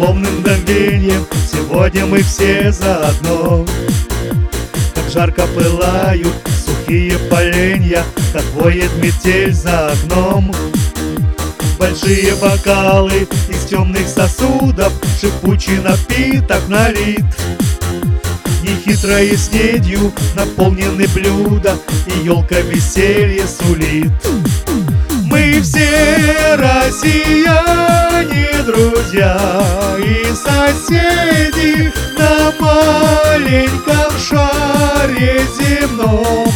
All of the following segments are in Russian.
словным мгновеньем сегодня мы все заодно. Как жарко пылают сухие поленья, как воет метель за окном. Большие бокалы из темных сосудов шипучий напиток налит. Нехитрой снедью наполнены блюда, и елка веселье сулит. Мы все россияне, друзья и соседи на маленьком шаре земном.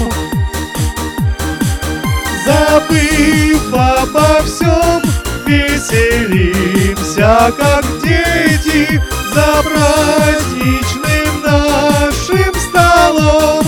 Забыв обо всем, веселимся, как дети, за праздничным нашим столом.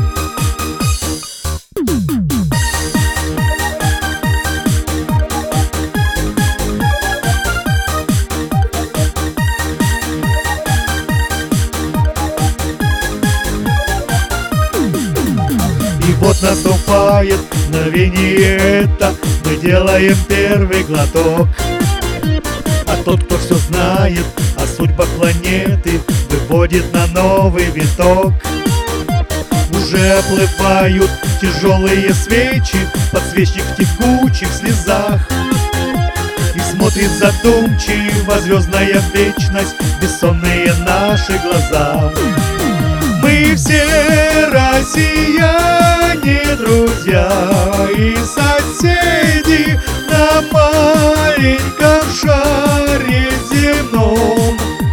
И вот наступает мгновение это, мы делаем первый глоток. А тот, кто все знает о судьбах планеты, выводит на новый виток. Уже оплывают тяжелые свечи, подсвечник в текучих слезах. И смотрит задумчиво звездная вечность, бессонные наши глаза. Мы все россияне, друзья и соседи на маленьком шаре земном.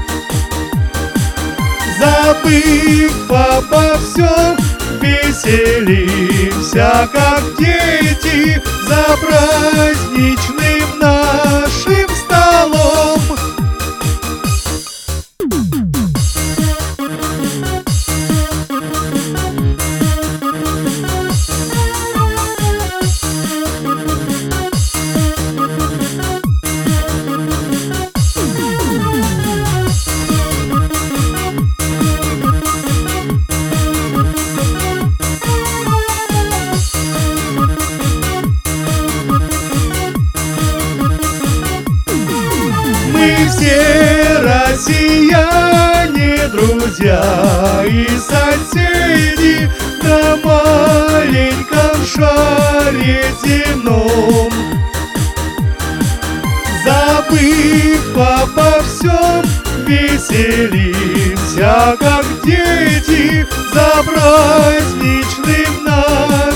Забыв обо всем, веселимся, как дети, за праздничным нашим столом. Мы все россияне, друзья и соседи на маленьком шаре земном. Забыв обо всем, веселимся, как дети, за праздничным нашим